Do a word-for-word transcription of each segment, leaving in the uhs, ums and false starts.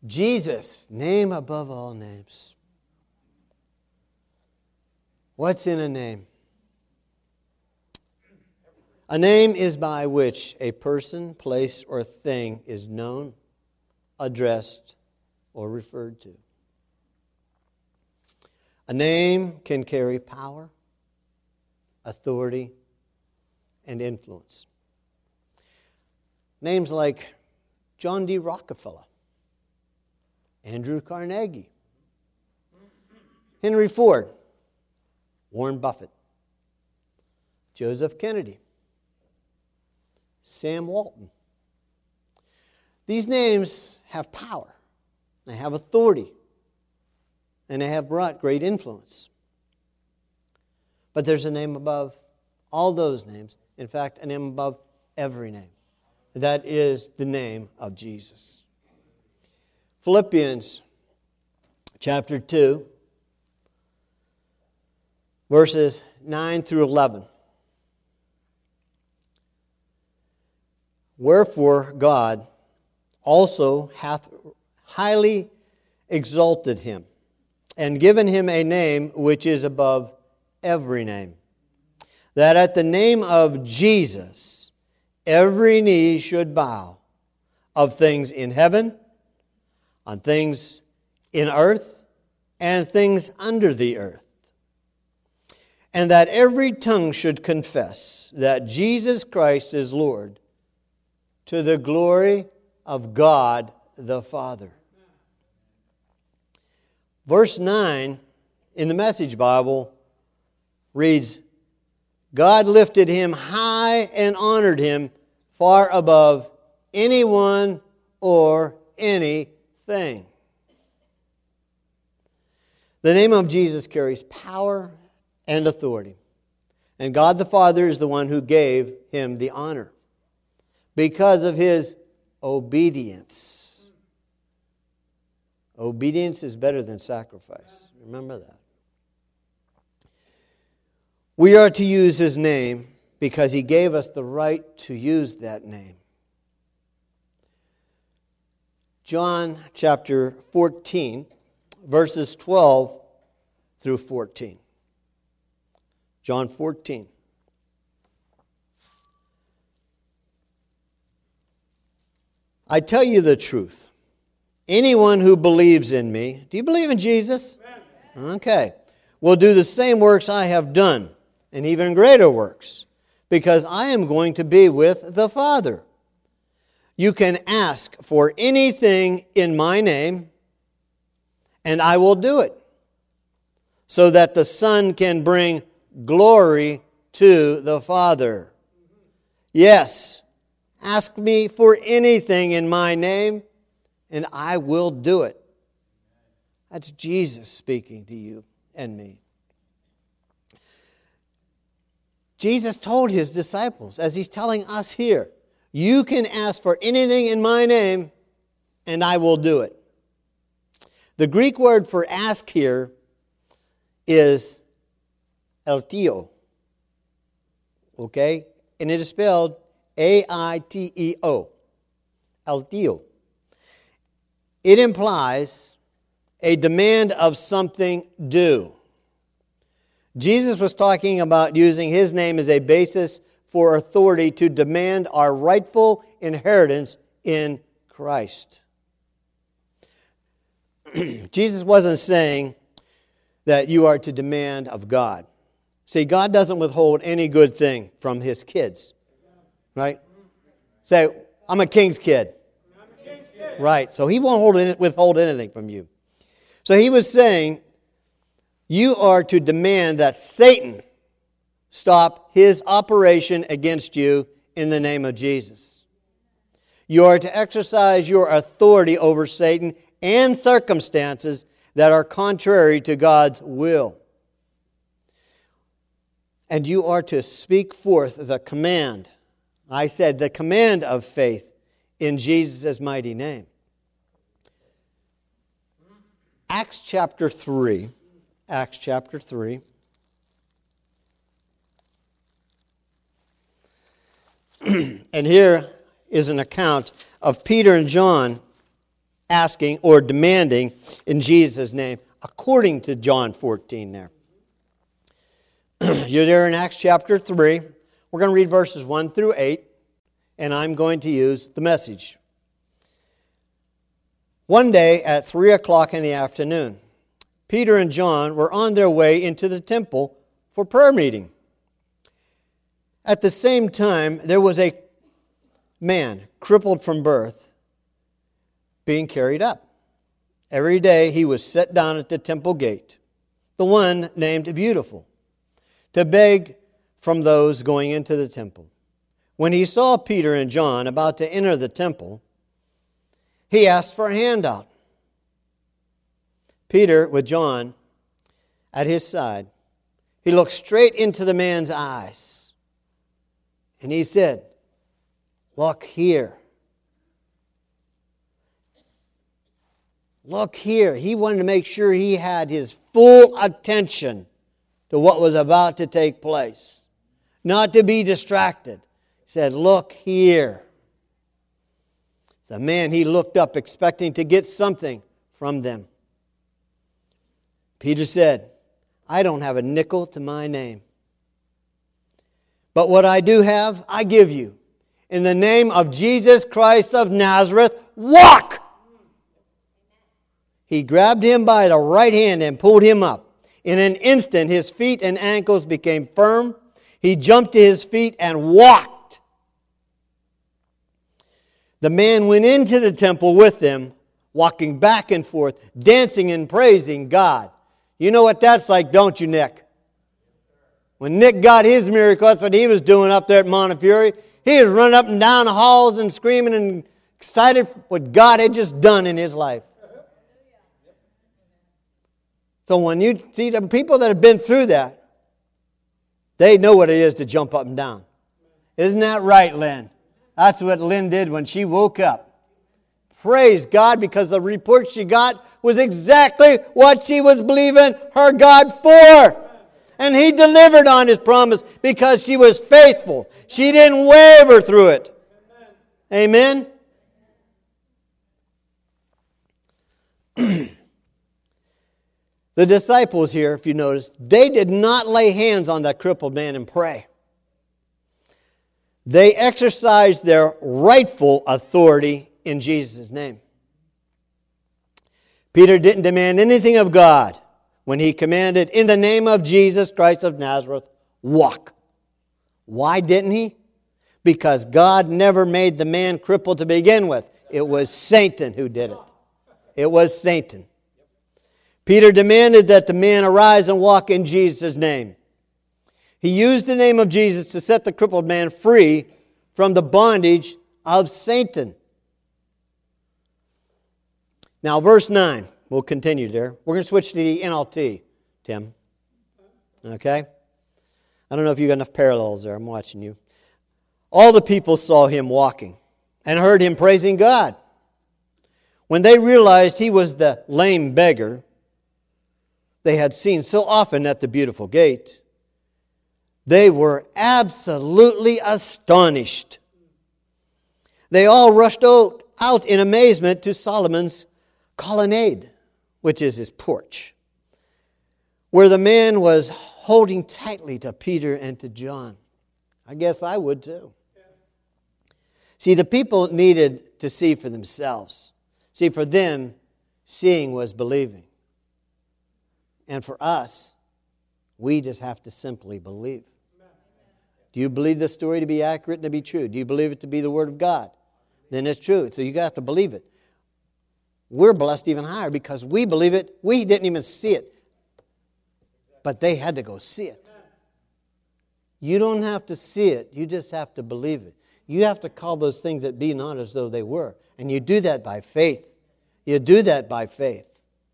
Jesus, name above all names. What's in a name? A name is by which a person, place, or thing is known, addressed, or referred to. A name can carry power, authority, and influence. Names like John D. Rockefeller, Andrew Carnegie, Henry Ford, Warren Buffett, Joseph Kennedy, Sam Walton. These names have power, they have authority, and they have brought great influence. But there's a name above all those names. In fact, a name above every name. That is the name of Jesus. Philippians chapter two, verses nine through eleven. Wherefore God also hath highly exalted him, and given him a name which is above every name, that at the name of Jesus every knee should bow, of things in heaven, on things in earth, and things under the earth, and that every tongue should confess that Jesus Christ is Lord, to the glory of God the Father. Verse nine in the Message Bible reads, God lifted him high and honored him far above anyone or anything. The name of Jesus carries power and authority. And God the Father is the one who gave him the honor because of his obedience. Obedience is better than sacrifice. Remember that. We are to use his name because he gave us the right to use that name. John chapter fourteen, verses twelve through fourteen. John fourteen. I tell you the truth. Anyone who believes in me, do you believe in Jesus? Okay. Will do the same works I have done, and even greater works, because I am going to be with the Father. You can ask for anything in my name, and I will do it, so that the Son can bring glory to the Father. Yes, ask me for anything in my name, and I will do it. That's Jesus speaking to you and me. Jesus told his disciples, as he's telling us here, you can ask for anything in my name, and I will do it. The Greek word for ask here is aiteo. Okay? And it is spelled A I T E O. Aiteo. It implies a demand of something due. Jesus was talking about using his name as a basis for authority to demand our rightful inheritance in Christ. Jesus wasn't saying that you are to demand of God. See, God doesn't withhold any good thing from his kids. Right? Say, I'm a king's kid. Right, so he won't hold any, withhold anything from you. So he was saying, you are to demand that Satan stop his operation against you in the name of Jesus. You are to exercise your authority over Satan and circumstances that are contrary to God's will. And you are to speak forth the command. I said the command of faith in Jesus' mighty name. Acts chapter three. Acts chapter three. And here is an account of Peter and John asking or demanding in Jesus' name, according to John fourteen there. You're there in Acts chapter three. We're going to read verses one through eight, and I'm going to use the Message. One day at three o'clock in the afternoon, Peter and John were on their way into the temple for prayer meeting. At the same time, there was a man, crippled from birth, being carried up. Every day he was set down at the temple gate, the one named Beautiful, to beg from those going into the temple. When he saw Peter and John about to enter the temple, he asked for a handout. Peter, with John at his side, he looked straight into the man's eyes, and he said, "Look here. Look here." He wanted to make sure he had his full attention to what was about to take place. Not to be distracted. He said, "Look here." The man, he looked up expecting to get something from them. Peter said, "I don't have a nickel to my name. But what I do have, I give you. In the name of Jesus Christ of Nazareth, walk!" He grabbed him by the right hand and pulled him up. In an instant, his feet and ankles became firm. He jumped to his feet and walked. The man went into the temple with them, walking back and forth, dancing and praising God. You know what that's like, don't you, Nick? When Nick got his miracle, that's what he was doing up there at Montefiore. He was running up and down the halls and screaming and excited for what God had just done in his life. So when you see the people that have been through that, they know what it is to jump up and down. Isn't that right, Lynn? That's what Lynn did when she woke up. Praise God, because the report she got was exactly what she was believing her God for. And He delivered on His promise because she was faithful. She didn't waver through it. Amen? The disciples here, if you notice, they did not lay hands on that crippled man and pray. They exercised their rightful authority in Jesus' name. Peter didn't demand anything of God when he commanded, "In the name of Jesus Christ of Nazareth, walk." Why didn't he? Because God never made the man crippled to begin with. It was Satan who did it. It was Satan. Peter demanded that the man arise and walk in Jesus' name. He used the name of Jesus to set the crippled man free from the bondage of Satan. Now, verse nine. We'll continue there. We're going to switch to the N L T, Tim. Okay? I don't know if you got enough parallels there. I'm watching you. All the people saw him walking and heard him praising God. When they realized he was the lame beggar they had seen so often at the beautiful gate, they were absolutely astonished. They all rushed out, out in amazement to Solomon's colonnade, which is his porch, where the man was holding tightly to Peter and to John. I guess I would too. See, the people needed to see for themselves. See, for them, seeing was believing. And for us, we just have to simply believe. Do you believe this story to be accurate and to be true? Do you believe it to be the Word of God? Then it's true. So you have to believe it. We're blessed even higher because we believe it. We didn't even see it. But they had to go see it. You don't have to see it. You just have to believe it. You have to call those things that be not as though they were. And you do that by faith. You do that by faith.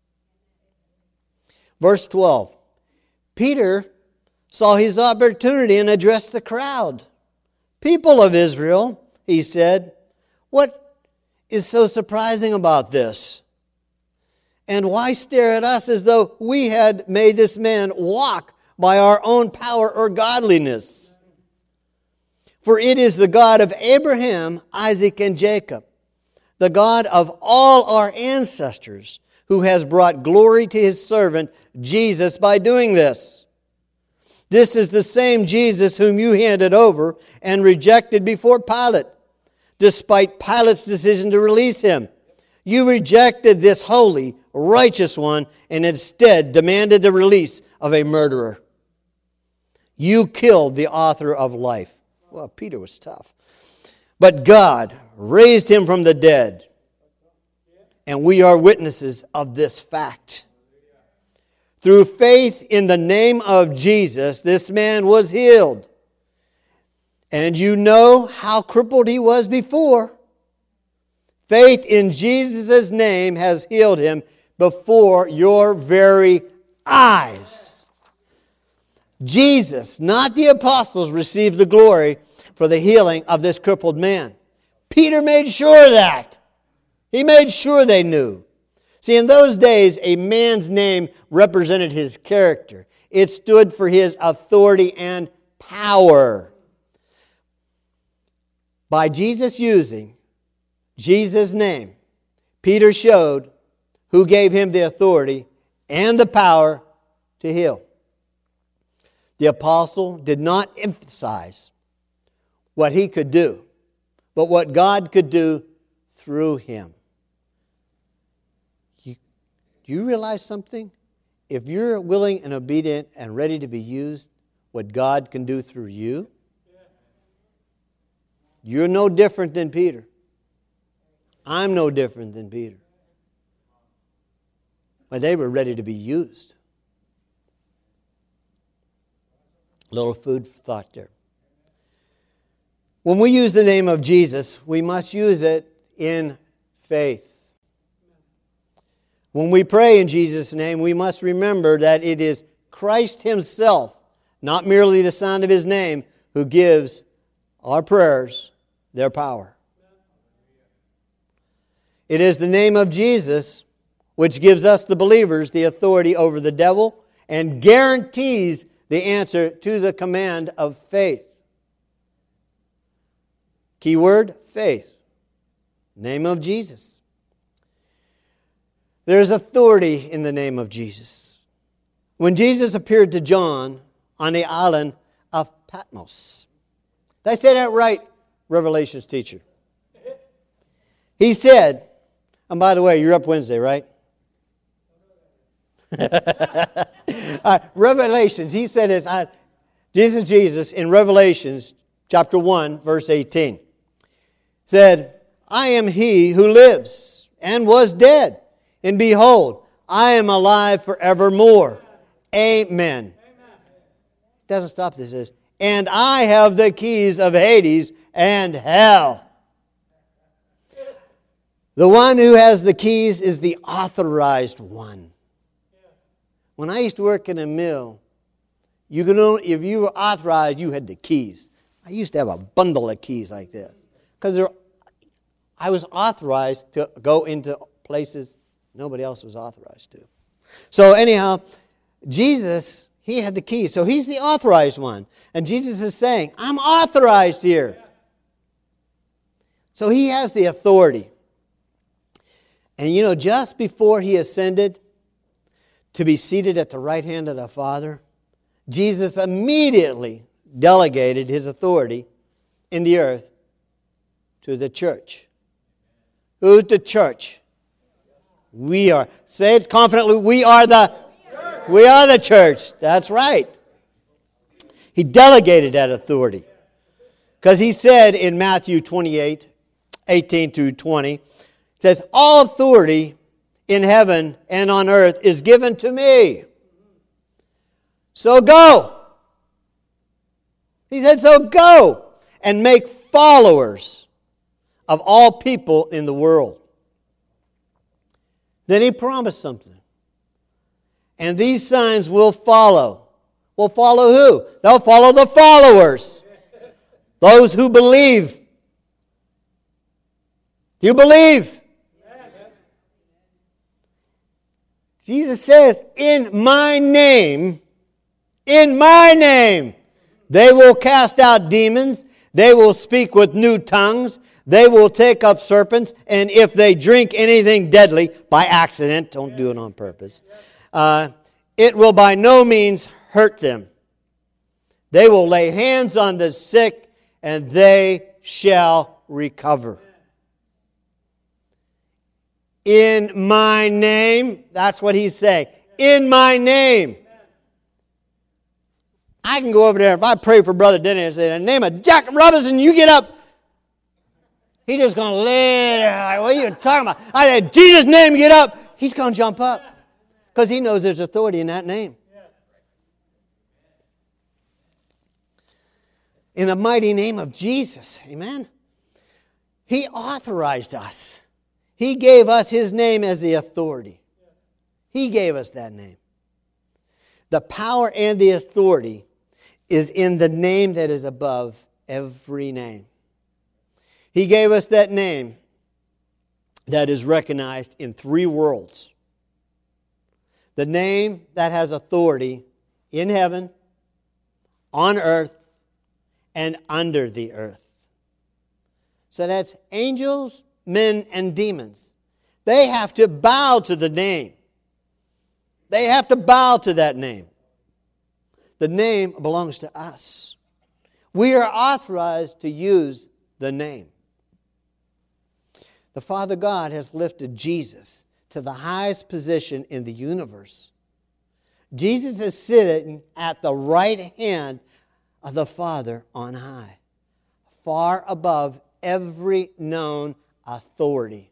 Verse twelve. Peter saw his opportunity and addressed the crowd. "People of Israel," he said, "what is so surprising about this? And why stare at us as though we had made this man walk by our own power or godliness? For it is the God of Abraham, Isaac, and Jacob, the God of all our ancestors, who has brought glory to his servant Jesus by doing this. This is the same Jesus whom you handed over and rejected before Pilate, despite Pilate's decision to release him. You rejected this holy, righteous one and instead demanded the release of a murderer. You killed the author of life. Well, Peter was tough. But God raised him from the dead, and we are witnesses of this fact. Through faith in the name of Jesus, this man was healed. And you know how crippled he was before. Faith in Jesus' name has healed him before your very eyes. Jesus, not the apostles, received the glory for the healing of this crippled man. Peter made sure of that. He made sure they knew. See, in those days, a man's name represented his character. It stood for his authority and power. By Jesus using Jesus' name, Peter showed who gave him the authority and the power to heal. The apostle did not emphasize what he could do, but what God could do through him. You, do you realize something? If you're willing and obedient and ready to be used, what God can do through you, you're no different than Peter. I'm no different than Peter. But they were ready to be used. A little food for thought there. When we use the name of Jesus, we must use it in faith. When we pray in Jesus' name, we must remember that it is Christ himself, not merely the sound of his name, who gives our prayers their power. It is the name of Jesus which gives us, the believers, the authority over the devil and guarantees the answer to the command of faith. Key word, faith. Name of Jesus. There is authority in the name of Jesus. When Jesus appeared to John on the island of Patmos. Did I say that right, Revelations teacher? He said, and by the way, you're up Wednesday, right? uh, Revelations, he said this, uh, Jesus, Jesus in Revelations chapter one, verse eighteen, said, I am he who lives and was dead, and behold, I am alive forevermore. Amen. Amen. It doesn't stop, this says, and I have the keys of Hades and hell. The one who has the keys is the authorized one. When I used to work in a mill, you could only, if you were authorized, you had the keys. I used to have a bundle of keys like this. Because I was authorized to go into places nobody else was authorized to. So anyhow, Jesus, he had the keys. So he's the authorized one. And Jesus is saying, I'm authorized here. So he has the authority. And you know, just before he ascended to be seated at the right hand of the Father, Jesus immediately delegated his authority in the earth to the church. Who's the church? We are. Say it confidently. We are the church. We are the church. That's right. He delegated that authority. Because he said in Matthew twenty-eight, eighteen through twenty, it says, all authority in heaven and on earth is given to me. So go. He said, so go and make followers of all people in the world. Then he promised something. And these signs will follow. Will follow who? They'll follow the followers. Those who believe. You believe? Jesus says, in my name, in my name, they will cast out demons. They will speak with new tongues. They will take up serpents, and if they drink anything deadly by accident, don't do it on purpose, uh, it will by no means hurt them. They will lay hands on the sick, and they shall recover. In my name, that's what he's saying. In my name. I can go over there, if I pray for Brother Denny and say, in the name of Jack Robinson, you get up. He's just going to lay there. Like, what are you talking about? I said, Jesus' name, get up. He's going to jump up. Because he knows there's authority in that name. In the mighty name of Jesus. Amen. He authorized us. He gave us His name as the authority. He gave us that name. The power and the authority is in the name that is above every name. He gave us that name that is recognized in three worlds. The name that has authority in heaven, on earth, and under the earth. So that's angels, men, and demons. They have to bow to the name. They have to bow to that name. The name belongs to us. We are authorized to use the name. The Father God has lifted Jesus to the highest position in the universe. Jesus is sitting at the right hand of the Father on high, far above every known authority.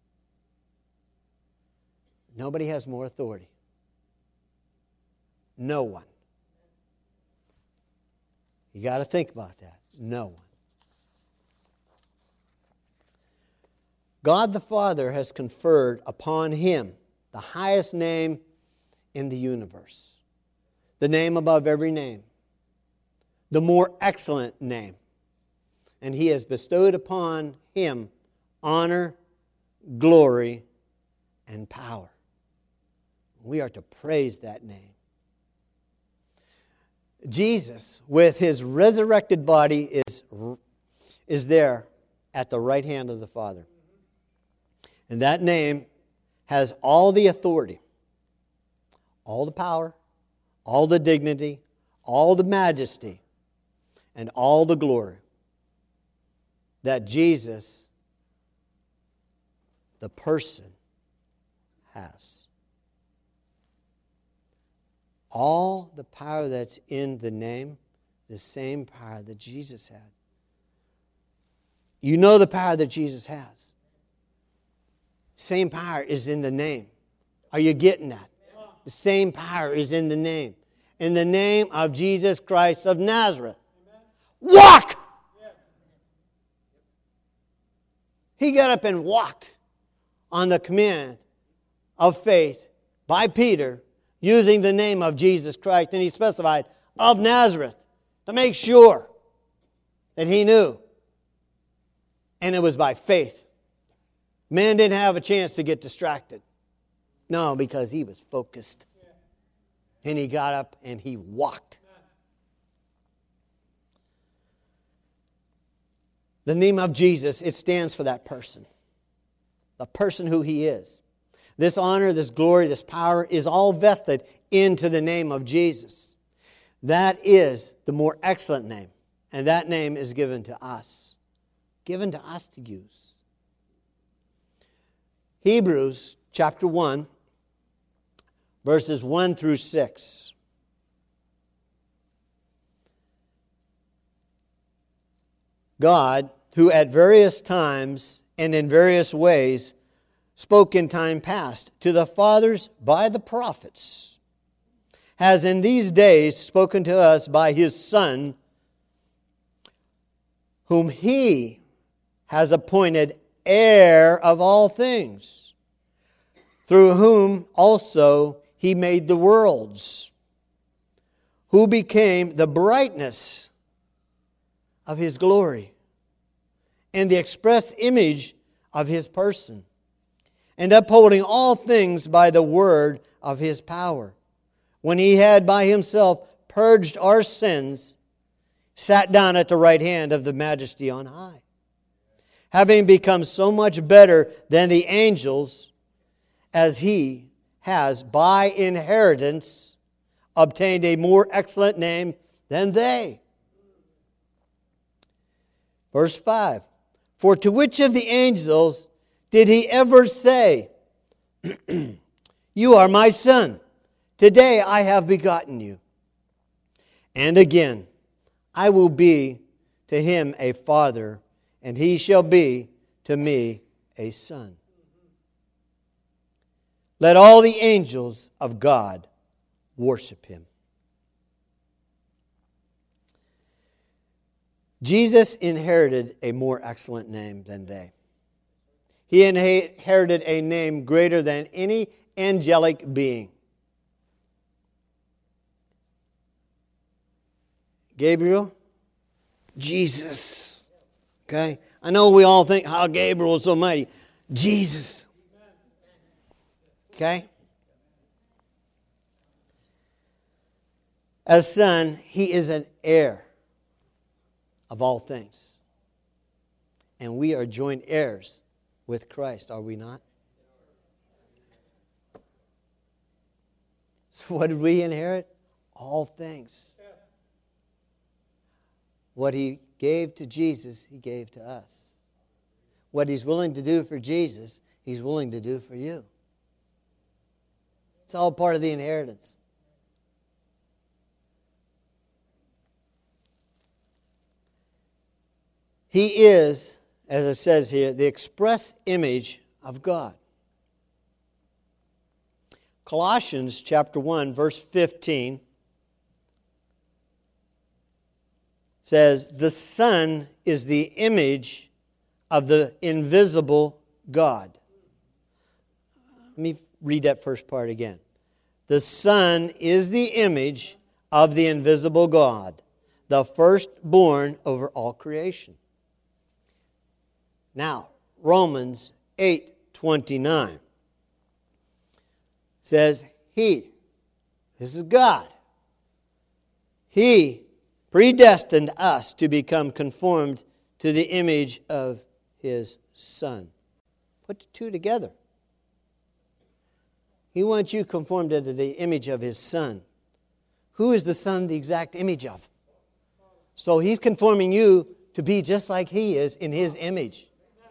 Nobody has more authority. No one. You got to think about that. No one. God the Father has conferred upon Him the highest name in the universe. The name above every name. The more excellent name. And He has bestowed upon Him honor, glory, and power. We are to praise that name. Jesus, with His resurrected body, is, is there at the right hand of the Father. And that name has all the authority, all the power, all the dignity, all the majesty, and all the glory that Jesus, the person, has. All the power that's in the name, the same power that Jesus had. You know the power that Jesus has. Same power is in the name. Are you getting that? The same power is in the name. In the name of Jesus Christ of Nazareth. Walk! He got up and walked on the command of faith by Peter using the name of Jesus Christ. And he specified, of Nazareth, to make sure that he knew. And it was by faith. Man didn't have a chance to get distracted. No, because he was focused. And he got up and he walked. The name of Jesus, it stands for that person. The person who He is. This honor, this glory, this power is all vested into the name of Jesus. That is the more excellent name. And that name is given to us. Given to us to use. Hebrews chapter one, verses one through six. God, who at various times and in various ways spoke in time past to the fathers by the prophets, has in these days spoken to us by His Son, whom He has appointed heir of all things, through whom also He made the worlds, who became the brightness of His glory and the express image of His person, and upholding all things by the word of His power, when He had by Himself purged our sins, sat down at the right hand of the Majesty on high, having become so much better than the angels, as he has by inheritance obtained a more excellent name than they. Verse five, for to which of the angels did he ever say, you are my son, today I have begotten you? And again, I will be to him a father, and he shall be to me a son. Let all the angels of God worship him. Jesus inherited a more excellent name than they. He inherited a name greater than any angelic being. Gabriel, Jesus. Okay? I know we all think how Gabriel is so mighty. Jesus. Okay? As son, he is an heir of all things. And we are joint heirs with Christ, are we not? So what did we inherit? All things. What he gave to Jesus, he gave to us. What he's willing to do for Jesus, he's willing to do for you. It's all part of the inheritance. He is, as it says here, the express image of God. Colossians chapter one, verse fifteen says, the Son is the image of the invisible God. Let me read that first part again. The Son is the image of the invisible God, the firstborn over all creation. Now, Romans eight twenty-nine says, He, this is God, He predestined us to become conformed to the image of His Son. Put the two together. He wants you conformed to the image of His Son. Who is the Son the exact image of? So He's conforming you to be just like He is in His image.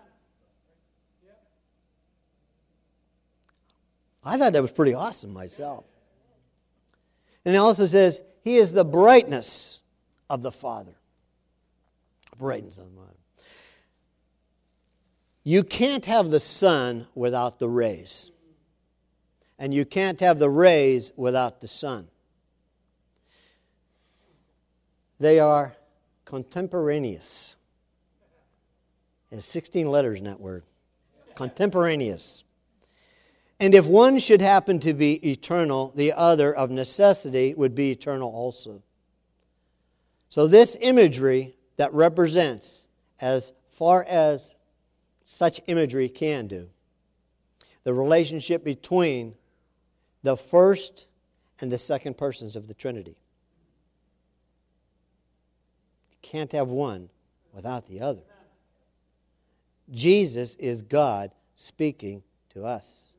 I thought that was pretty awesome myself. And it also says, He is the brightness of the Father. Brightness of the Father. You can't have the sun without the rays. And you can't have the rays without the sun. They are contemporaneous. There's sixteen letters in that word. Contemporaneous. And if one should happen to be eternal, the other of necessity would be eternal also. So this imagery that represents, as far as such imagery can do, the relationship between the first and the second persons of the Trinity. You can't have one without the other. Jesus is God speaking to us.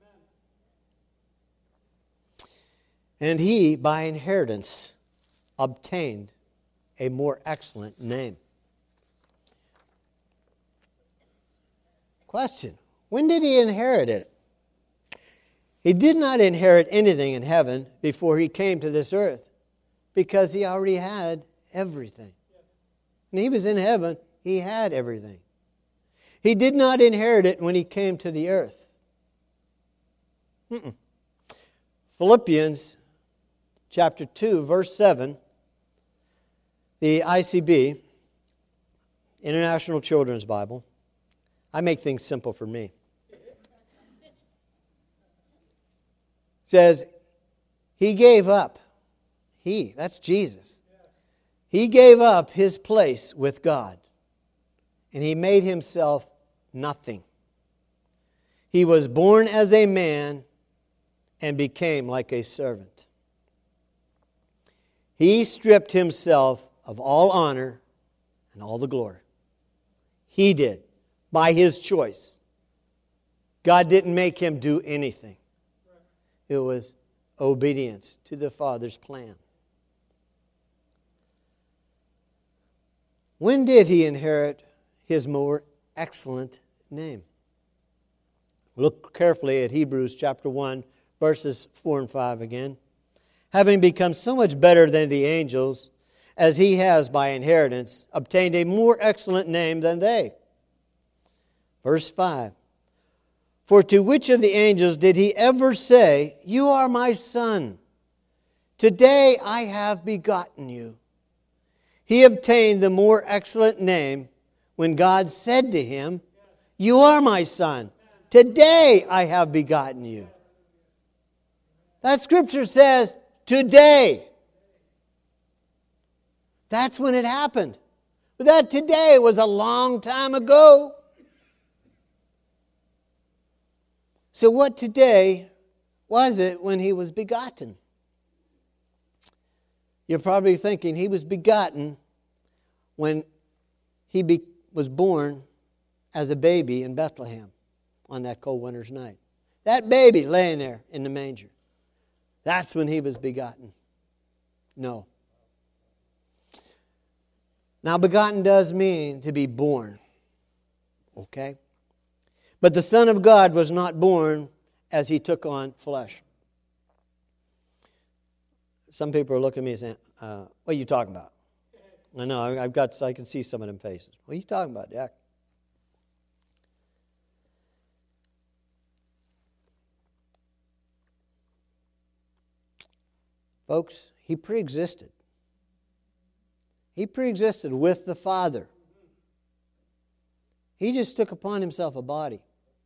And He, by inheritance, obtained a more excellent name. Question: when did He inherit it? He did not inherit anything in heaven before He came to this earth, because He already had everything. When He was in heaven, He had everything. He did not inherit it when He came to the earth. Mm-mm. Philippians chapter two, verse seven, the I C B, International Children's Bible. I make things simple for me. Says, He gave up. He, that's Jesus. He gave up His place with God. And He made Himself nothing. He was born as a man and became like a servant. He stripped Himself of all honor and all the glory. He did. by His choice. God didn't make him do anything. It was obedience to the Father's plan. When did he inherit his more excellent name? Look carefully at Hebrews chapter one, verses four and five again. Having become so much better than the angels, as he has by inheritance obtained a more excellent name than they. Verse five. For to which of the angels did he ever say, You are my son, today I have begotten you? He obtained the more excellent name when God said to him, You are my son, today I have begotten you. That scripture says, today. That's when it happened. But that today was a long time ago. So what today was it when he was begotten? You're probably thinking he was begotten when he be, was born as a baby in Bethlehem on that cold winter's night. That baby laying there in the manger. That's when he was begotten. No. Now, begotten does mean to be born. Okay? But the Son of God was not born as he took on flesh. Some people are looking at me and saying, uh, what are you talking about? I know, I've got, I can see some of them faces. What are you talking about, Jack? Folks, he pre-existed. He pre-existed with the Father. He just took upon himself a body.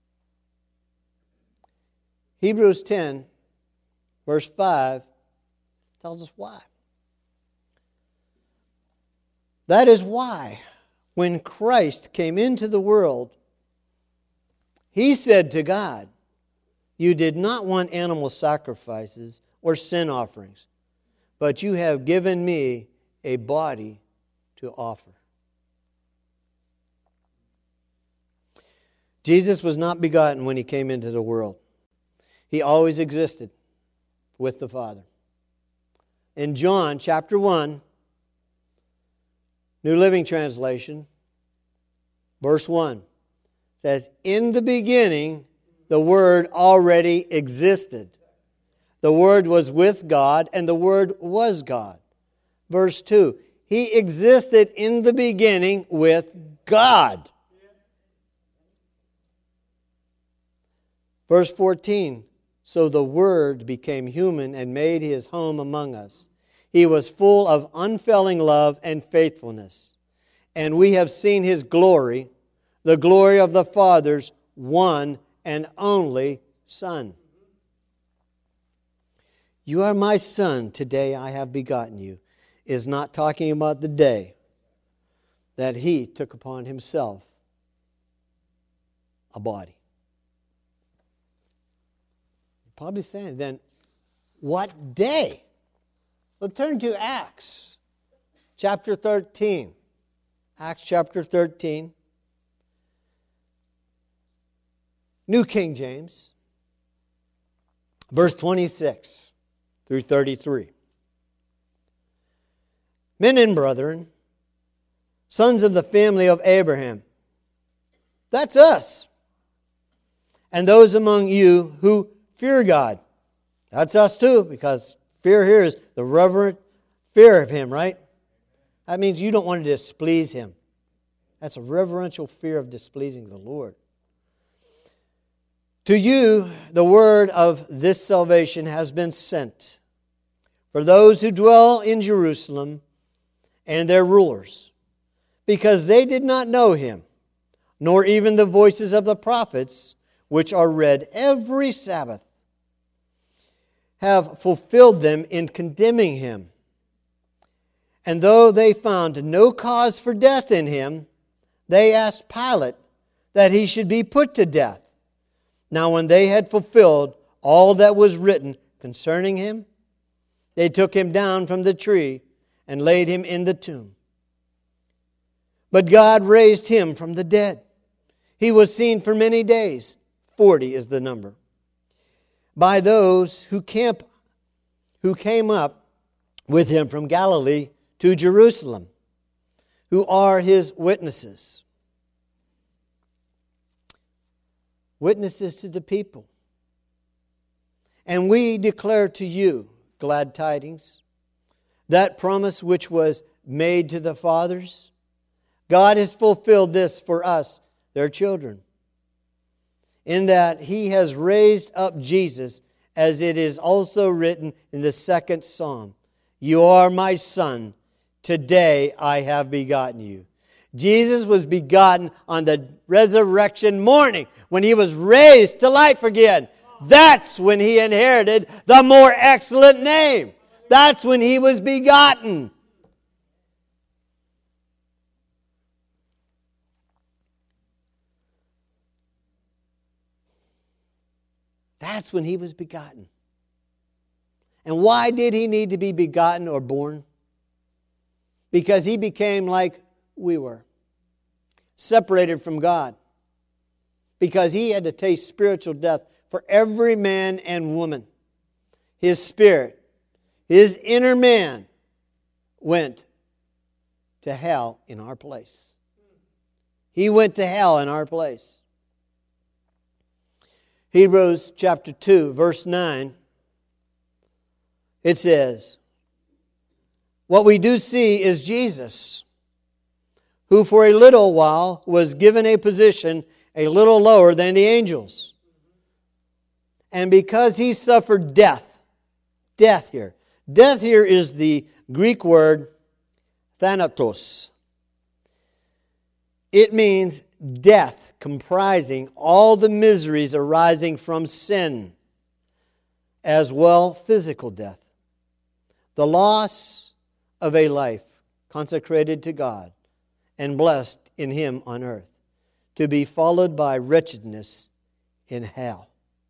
Hebrews ten, verse five, tells us why. That is why, when Christ came into the world, He said to God, You did not want animal sacrifices or sin offerings, but you have given me a body to offer. Jesus was not begotten when He came into the world. He always existed with the Father. In John chapter one, New Living Translation, verse one, says, In the beginning, the Word already existed. The Word was with God, and the Word was God. Verse two, He existed in the beginning with God. Verse fourteen, So the Word became human and made His home among us. He was full of unfailing love and faithfulness. And we have seen His glory, the glory of the Father's one and only Son. You are my Son, today I have begotten you, is not talking about the day that He took upon Himself a body. You're probably saying, then, what day? Well, turn to Acts chapter thirteen. Acts chapter thirteen. New King James. Verse twenty-six through thirty-three. Men and brethren, sons of the family of Abraham. That's us. And those among you who fear God. That's us too, because fear here is the reverent fear of Him, right? That means you don't want to displease Him. That's a reverential fear of displeasing the Lord. To you, the word of this salvation has been sent. For those who dwell in Jerusalem and their rulers, because they did not know Him, nor even the voices of the prophets, which are read every Sabbath, have fulfilled them in condemning Him. And though they found no cause for death in Him, they asked Pilate that He should be put to death. Now when they had fulfilled all that was written concerning Him, they took Him down from the tree and laid Him in the tomb. But God raised Him from the dead. He was seen for many days. Forty is the number. By those who camp, who came up with him from Galilee to Jerusalem, who are his witnesses. Witnesses to the people. And we declare to you glad tidings, that promise which was made to the fathers. God has fulfilled this for us, their children, in that He has raised up Jesus, as it is also written in the second Psalm, you are my Son, today I have begotten you. Jesus was begotten on the resurrection morning when He was raised to life again. That's when He inherited the more excellent name. That's when He was begotten. That's when He was begotten. And why did He need to be begotten or born? Because He became like we were, separated from God. Because He had to taste spiritual death for every man and woman. His spirit, His inner man, went to hell in our place. He went to hell in our place. Hebrews chapter two, verse nine, it says, what we do see is Jesus, who for a little while was given a position a little lower than the angels. And because He suffered death, death here. Death here is the Greek word thanatos. It means death comprising all the miseries arising from sin, as well physical death. The loss of a life consecrated to God and blessed in Him on earth, to be followed by wretchedness in hell.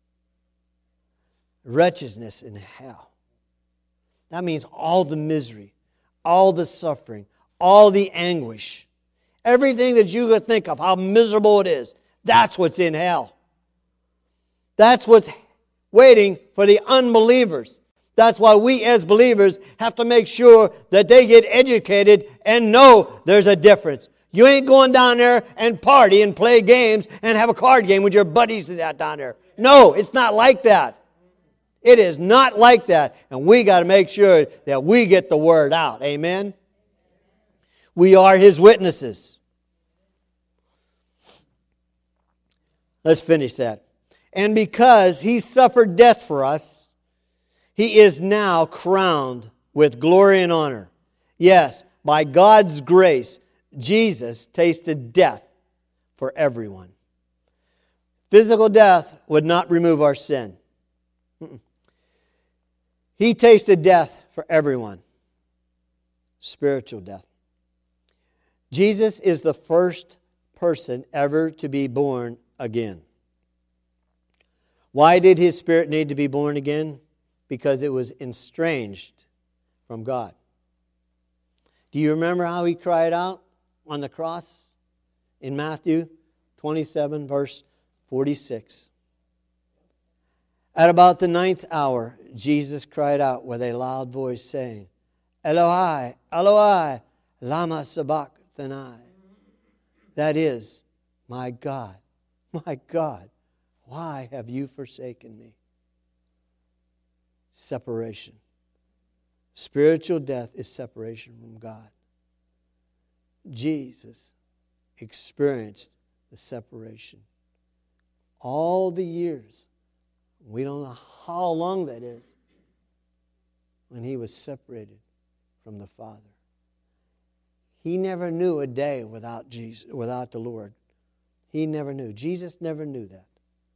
Wretchedness in hell. That means all the misery, all the suffering, all the anguish. Everything that you could think of, how miserable it is, that's what's in hell. That's what's waiting for the unbelievers. That's why we as believers have to make sure that they get educated and know there's a difference. You ain't going down there and party and play games and have a card game with your buddies and that down there. No, it's not like that. It is not like that. And we got to make sure that we get the word out. Amen? We are His witnesses. Let's finish that. And because He suffered death for us, He is now crowned with glory and honor. Yes, by God's grace, Jesus tasted death for everyone. Physical death would not remove our sin. He tasted death for everyone. Spiritual death. Jesus is the first person ever to be born again. Why did His Spirit need to be born again? Because it was estranged from God. Do you remember how He cried out on the cross in Matthew twenty-seven, verse forty-six? At about the ninth hour, Jesus cried out with a loud voice, saying, Eloi, Eloi, lama sabachthani. That is, my God, my God, why have you forsaken me? Separation. Spiritual death is separation from God. Jesus experienced the separation. All the years, we don't know how long that is, when He was separated from the Father. He never knew a day without Jesus, without the Lord. He never knew. Jesus never knew that.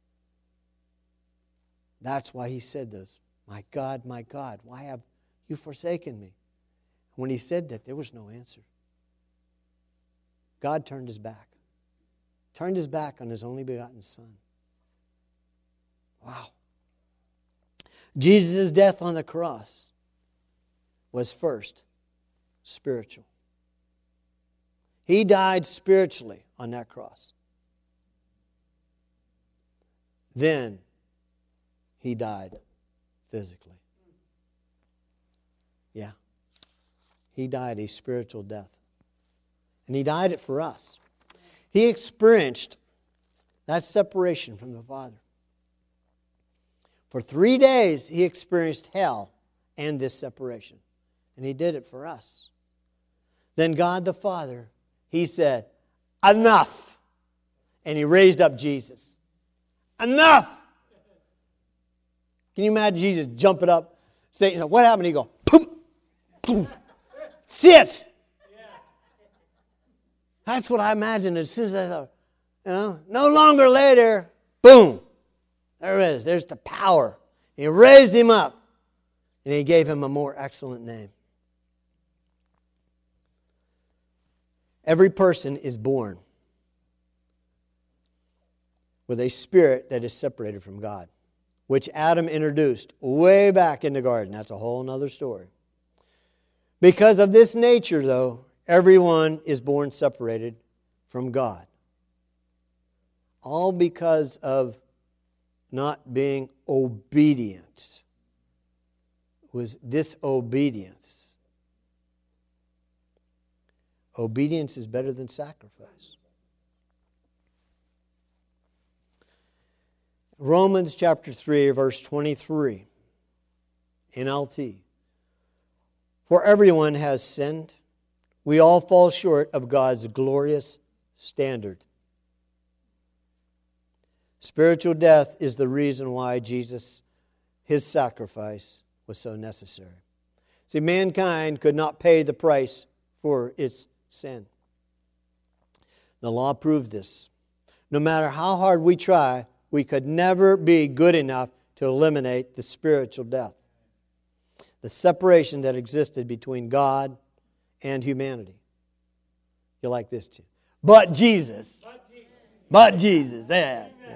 That's why He said this. My God, my God, why have you forsaken me? When He said that, there was no answer. God turned His back. Turned His back on His only begotten Son. Wow. Jesus' death on the cross was first spiritual. He died spiritually on that cross. then he died physically. Yeah. He died a spiritual death. And he died it for us. He experienced that separation from the Father. For three days, he experienced hell and this separation. And he did it for us. Then God the Father, he said, enough. And he raised up Jesus. Enough. Can you imagine Jesus jumping up, saying, what happened? He go, boom, boom, sit. That's what I imagined as soon as I thought, you know, no longer later, boom. There it is. There's the power. He raised him up. And he gave him a more excellent name. Every person is born with a spirit that is separated from God, which Adam introduced way back in the garden. That's a whole other story. Because of this nature, though, everyone is born separated from God. All because of not being obedient. It was disobedience. Obedience is better than sacrifice. Romans chapter three, verse twenty-three, N L T. For everyone has sinned. We all fall short of God's glorious standard. Spiritual death is the reason why Jesus, his sacrifice, was so necessary. See, mankind could not pay the price for its sin. The law proved this. No matter how hard we try, we could never be good enough to eliminate the spiritual death. The separation that existed between God and humanity. You like this too. But Jesus. But Jesus. But Jesus. Yeah. yeah.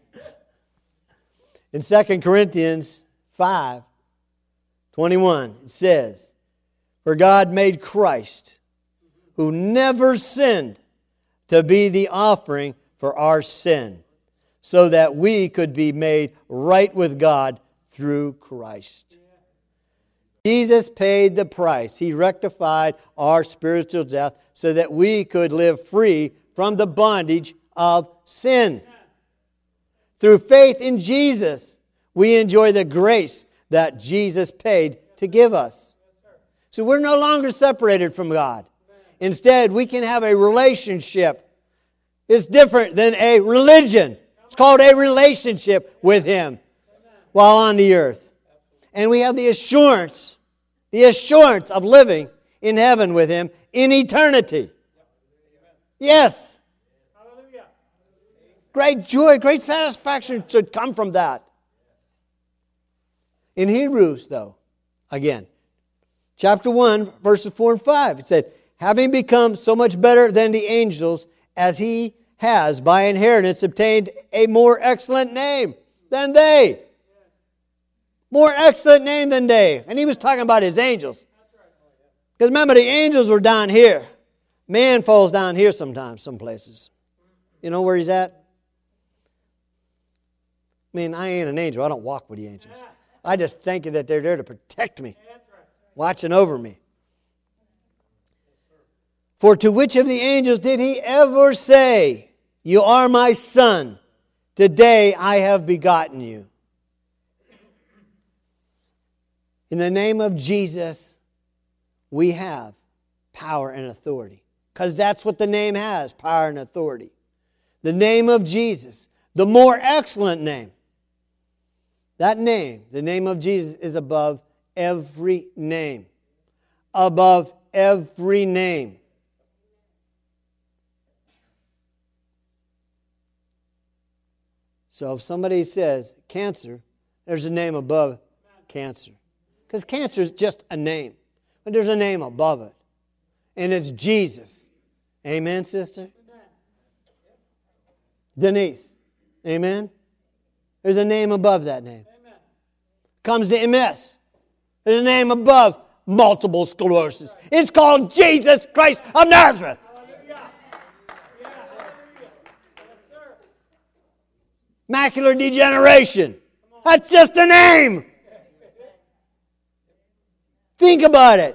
In Second Corinthians five twenty-one, it says, for God made Christ, who never sinned, to be the offering for our sin, so that we could be made right with God through Christ. Jesus paid the price. He rectified our spiritual death so that we could live free from the bondage of sin. Through faith in Jesus, we enjoy the grace that Jesus paid to give us. So we're no longer separated from God. Instead, we can have a relationship. It's different than a religion. It's called a relationship with Him while on the earth. And we have the assurance, the assurance of living in heaven with Him in eternity. Yes. Great joy, great satisfaction should come from that. In Hebrews, though, again, chapter one, verses four and five, it said, having become so much better than the angels, as He has by inheritance obtained a more excellent name than they. More excellent name than they. And He was talking about His angels. Because remember, the angels were down here. Man falls down here sometimes, some places. You know where he's at? I mean, I ain't an angel. I don't walk with the angels. I just think that they're there to protect me, watching over me. For to which of the angels did He ever say, you are my son, today I have begotten you? In the name of Jesus, we have power and authority. Because that's what the name has, power and authority. The name of Jesus, the more excellent name. That name, the name of Jesus, is above every name. Above every name. So if somebody says cancer, there's a name above cancer. Because cancer is just a name. But there's a name above it. And it's Jesus. Amen, sister? Denise. Amen? There's a name above that name. Comes to M S. There's a name above multiple sclerosis. It's called Jesus Christ of Nazareth. Macular degeneration. That's just a name. Think about it.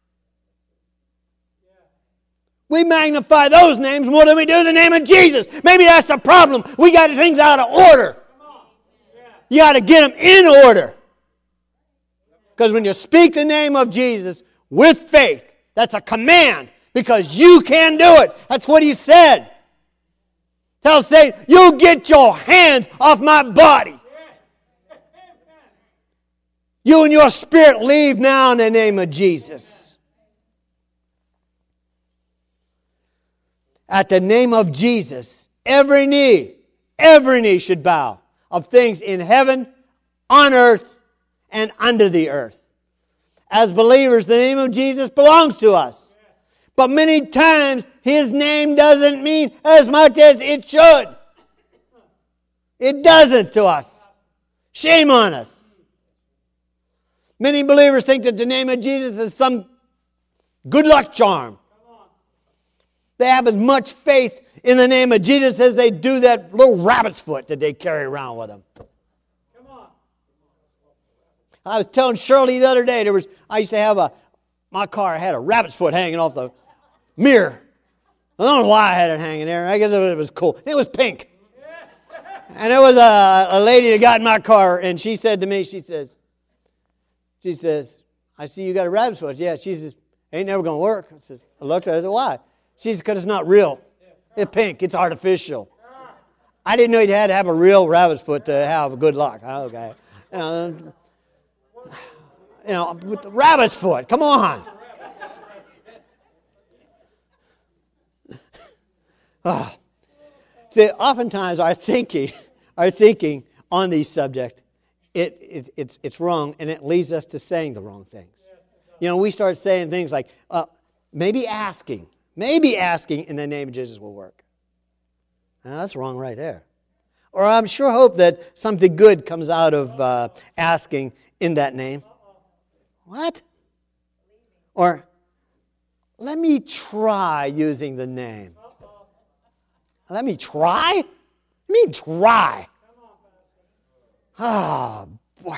We magnify those names more than we do the name of Jesus. Maybe that's the problem. We got things out of order. You got to get them in order. Because when you speak the name of Jesus with faith, that's a command. Because you can do it. That's what he said. Tell Satan, you get your hands off my body. You and your spirit leave now in the name of Jesus. At the name of Jesus, every knee, every knee should bow of things in heaven, on earth, and under the earth. As believers, the name of Jesus belongs to us. But many times, his name doesn't mean as much as it should. It doesn't to us. Shame on us. Many believers think that the name of Jesus is some good luck charm. They have as much faith in the name of Jesus as they do that little rabbit's foot that they carry around with them. Come on. I was telling Shirley the other day, there was I used to have a, my car had a rabbit's foot hanging off the mirror. I don't know why I had it hanging there. I guess it was cool. It was pink. And there was a, a lady that got in my car, and she said to me, she says, she says, I see you got a rabbit's foot. Yeah, she says, ain't never going to work. I, said, I looked at her, I said, why? She says, because it's not real. It's pink. It's artificial. I didn't know you had to have a real rabbit's foot to have good luck. Okay. You know, you know with the rabbit's foot. Come on. Oh. See, oftentimes our thinking, our thinking on these subjects, it, it, it's, it's wrong, and it leads us to saying the wrong things. You know, we start saying things like, uh, maybe asking, maybe asking in the name of Jesus will work. Now, that's wrong right there. Or I'm sure hope that something good comes out of uh, asking in that name. What? Or, let me try using the name. Let me try? Let me try. Oh, boy.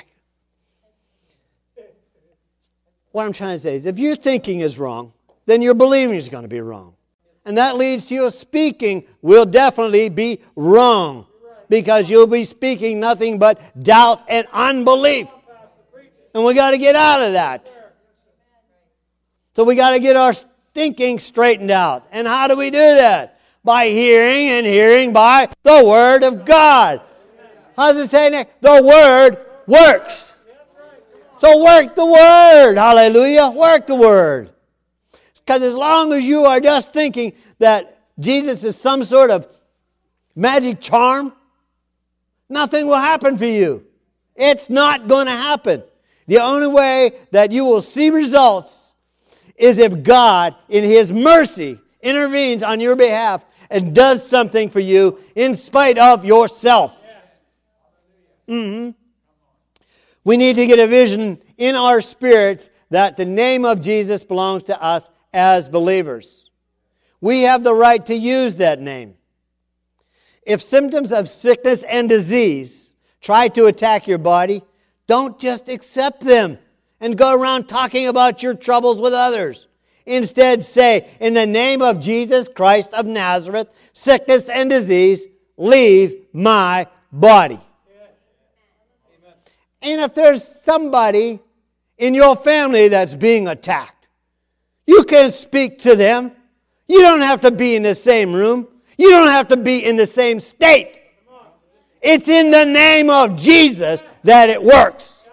What I'm trying to say is, if your thinking is wrong, then your believing is going to be wrong. And that leads to your speaking will definitely be wrong. Because you'll be speaking nothing but doubt and unbelief. And we got to get out of that. So we got to get our thinking straightened out. And how do we do that? By hearing, and hearing by the Word of God. How's it say next? The Word works. So work the Word. Hallelujah. Work the Word. Because as long as you are just thinking that Jesus is some sort of magic charm, nothing will happen for you. It's not going to happen. The only way that you will see results is if God, in His mercy, intervenes on your behalf and does something for you in spite of yourself. Mm-hmm. We need to get a vision in our spirits that the name of Jesus belongs to us as believers. We have the right to use that name. If symptoms of sickness and disease try to attack your body, don't just accept them and go around talking about your troubles with others. Instead, say, in the name of Jesus Christ of Nazareth, sickness and disease, leave my body. Amen. And if there's somebody in your family that's being attacked, you can speak to them. You don't have to be in the same room. You don't have to be in the same state. It's in the name of Jesus that it works.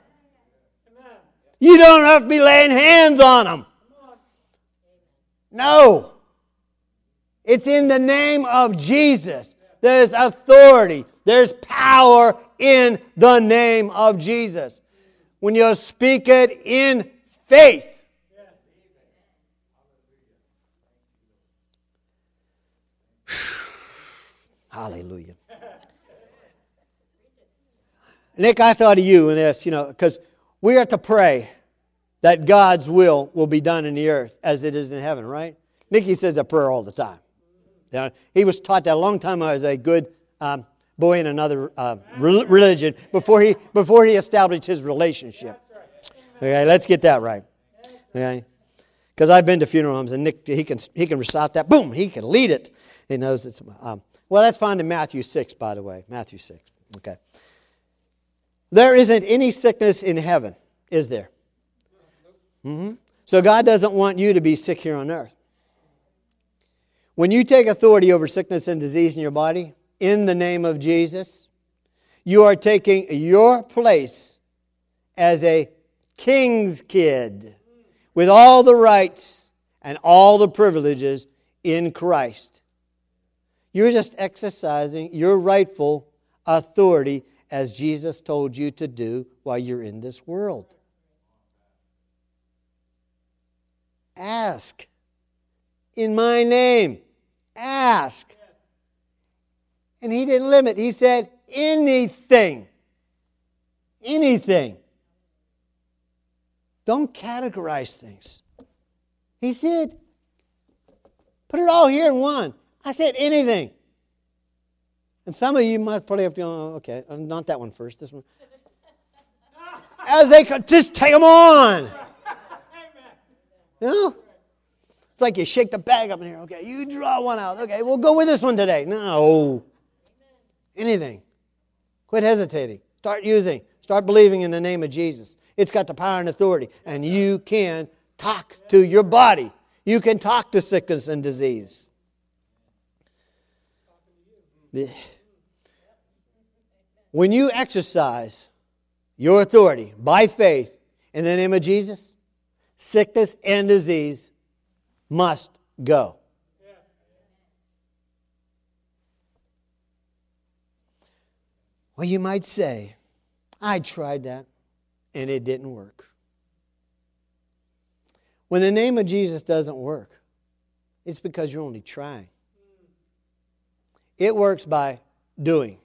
You don't have to be laying hands on them. No. It's in the name of Jesus. There's authority. There's power in the name of Jesus. When you speak it in faith. Hallelujah. Nick, I thought of you in this, you know, because we are to pray that God's will will be done in the earth as it is in heaven, right? Nicky says that prayer all the time. You know, he was taught that a long time ago as a good um, boy in another uh, re- religion before he before he established his relationship. Okay, let's get that right. Okay, because I've been to funeral homes and Nick he can he can recite that. Boom, he can lead it. He knows it's. Um, well, that's found in Matthew six, by the way. Matthew six. Okay. There isn't any sickness in heaven, is there? Mm-hmm. So God doesn't want you to be sick here on earth. When you take authority over sickness and disease in your body, in the name of Jesus, you are taking your place as a king's kid with all the rights and all the privileges in Christ. You're just exercising your rightful authority as Jesus told you to do while you're in this world. Ask in my name. Ask. And he didn't limit. He said anything. Anything. Don't categorize things. He said, put it all here in one. I said anything. And some of you might probably have to go, oh, okay, not that one first, this one. As they could, just take them on. You know? It's like you shake the bag up in here. Okay, you draw one out. Okay, we'll go with this one today. No. Anything. Quit hesitating. Start using. Start believing in the name of Jesus. It's got the power and authority. And you can talk to your body. You can talk to sickness and disease. When you exercise your authority by faith in the name of Jesus, sickness and disease must go. Well, you might say, I tried that and it didn't work. When the name of Jesus doesn't work, it's because you're only trying. It works by doing.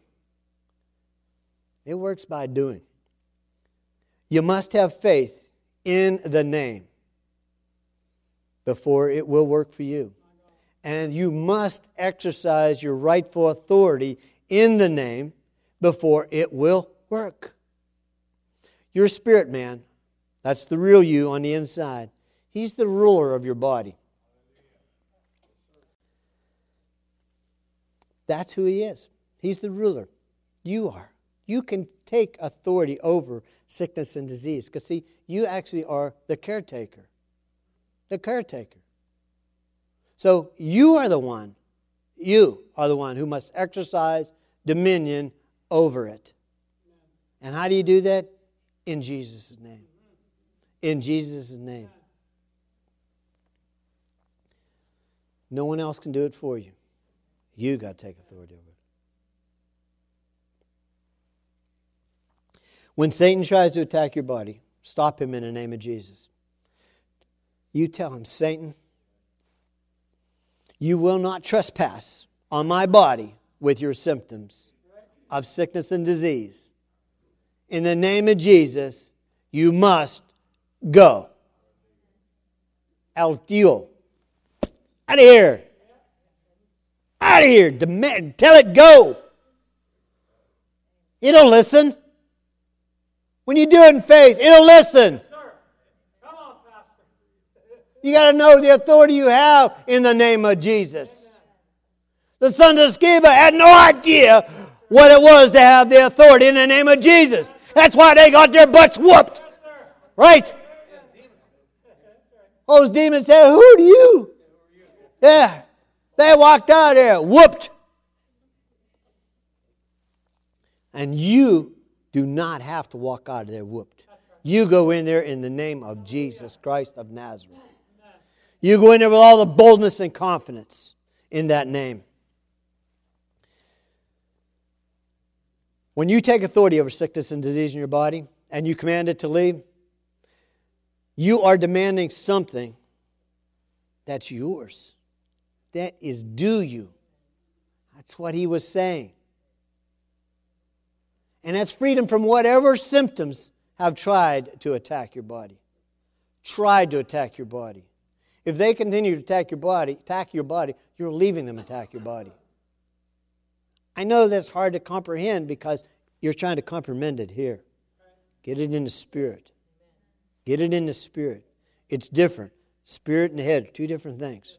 It works by doing. You must have faith in the name before it will work for you. And you must exercise your rightful authority in the name before it will work. Your spirit man, that's the real you on the inside. He's the ruler of your body. That's who he is. He's the ruler. You are. You can take authority over sickness and disease. Because see, you actually are the caretaker. The caretaker. So you are the one, you are the one who must exercise dominion over it. And how do you do that? In Jesus' name. In Jesus' name. No one else can do it for you. You got to take authority over it. When Satan tries to attack your body, stop him in the name of Jesus. You tell him, Satan, you will not trespass on my body with your symptoms of sickness and disease. In the name of Jesus, you must go. Al Dio. Out of here. Out of here. Demand, tell it go. It'll listen. When you do it in faith, it'll listen. Yes, sir. Come on, Pastor. You got to know the authority you have in the name of Jesus. Amen. The sons of Sceva had no idea what it was to have the authority in the name of Jesus. That's why they got their butts whooped. Yes, sir. Right? Those demons said, who do you? Yeah. They walked out there, whooped. And you do not have to walk out of there whooped. You go in there in the name of Jesus Christ of Nazareth. You go in there with all the boldness and confidence in that name. When you take authority over sickness and disease in your body and you command it to leave, you are demanding something that's yours. That is due you. That's what he was saying. And that's freedom from whatever symptoms have tried to attack your body. Tried to attack your body. If they continue to attack your body, attack your body, you're leaving them attack your body. I know that's hard to comprehend because you're trying to comprehend it here. Get it in the spirit. Get it in the spirit. It's different. Spirit and head, two different things.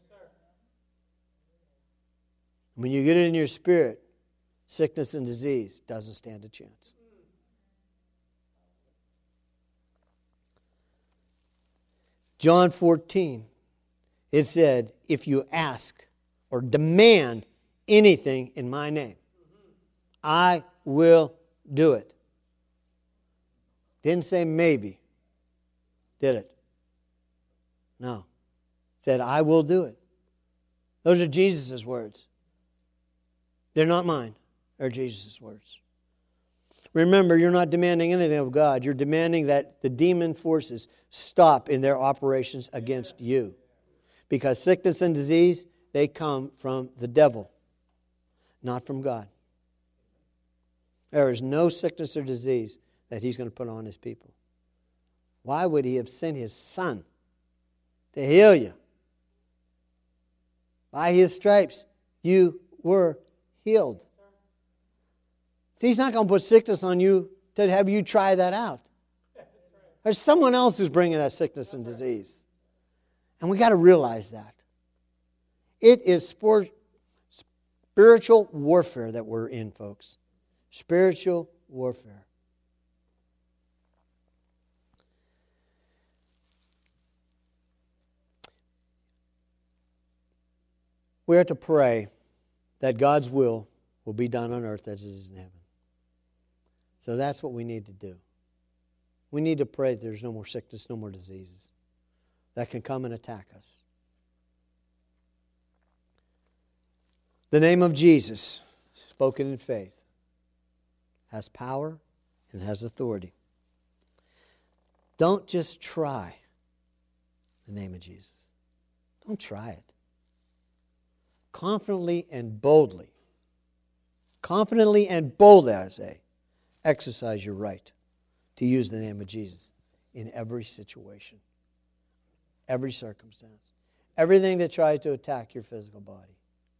When you get it in your spirit, sickness and disease doesn't stand a chance. John fourteen, it said, if you ask or demand anything in my name, I will do it. Didn't say maybe, did it? No. It said, I will do it. Those are Jesus' words. They're not mine. They're Jesus' words. Remember, you're not demanding anything of God. You're demanding that the demon forces stop in their operations against you. Because sickness and disease, they come from the devil, not from God. There is no sickness or disease that He's going to put on His people. Why would He have sent His Son to heal you? By His stripes, you were healed. See, He's not going to put sickness on you to have you try that out. There's someone else who's bringing that sickness and disease. And we got to realize that. It is sport, spiritual warfare that we're in, folks. Spiritual warfare. We are to pray that God's will will be done on earth as it is in heaven. So that's what we need to do. We need to pray that there's no more sickness, no more diseases that can come and attack us. The name of Jesus, spoken in faith, has power and has authority. Don't just try the name of Jesus. Don't try it. Confidently and boldly, confidently and boldly, I say, exercise your right to use the name of Jesus in every situation, every circumstance, everything that tries to attack your physical body.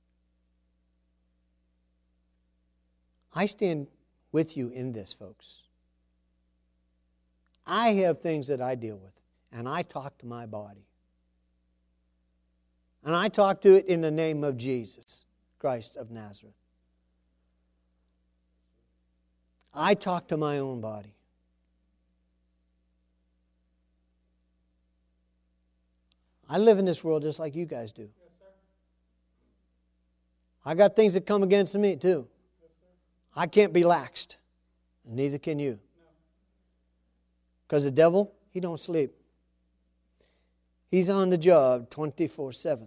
I stand with you in this, folks. I have things that I deal with, and I talk to my body. And I talk to it in the name of Jesus, Christ of Nazareth. I talk to my own body. I live in this world just like you guys do. Yes, sir. I got things that come against me too. Yes, sir. I can't be laxed. And neither can you. Because the devil, he don't sleep. He's on the job twenty-four seven.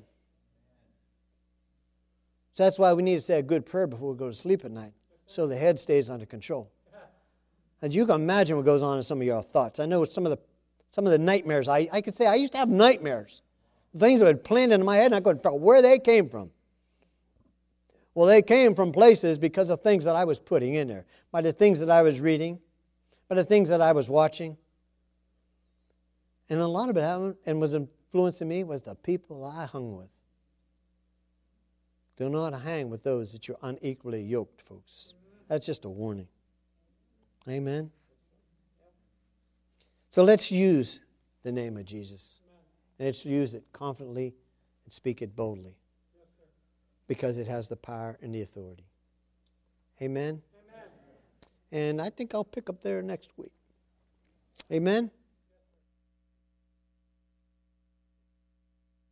So that's why we need to say a good prayer before we go to sleep at night, so the head stays under control. And you can imagine what goes on in some of your thoughts. I know some of the some of the nightmares. I, I could say I used to have nightmares. Things that had planned into my head, and I couldn't figure where they came from. Well, they came from places because of things that I was putting in there, by the things that I was reading, by the things that I was watching. And a lot of it happened and was influencing me was the people I hung with. Do not hang with those that you're unequally yoked, folks. That's just a warning. Amen? So let's use the name of Jesus. Let's use it confidently and speak it boldly. Because it has the power and the authority. Amen? Amen. And I think I'll pick up there next week. Amen?